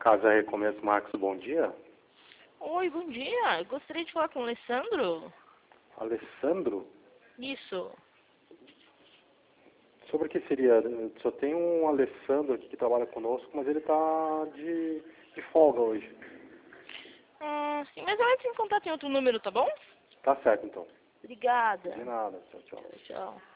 Casa Recomeço Marcos, bom dia. Oi, bom dia. Eu gostaria de falar com o Alessandro. Alessandro? Isso. Sobre o que seria? Só tem um Alessandro aqui que trabalha conosco, mas ele tá de folga hoje. Sim, mas eu entro em contato em outro número, tá bom? Tá certo, então. Obrigada. De nada. Tchau, tchau. Tchau.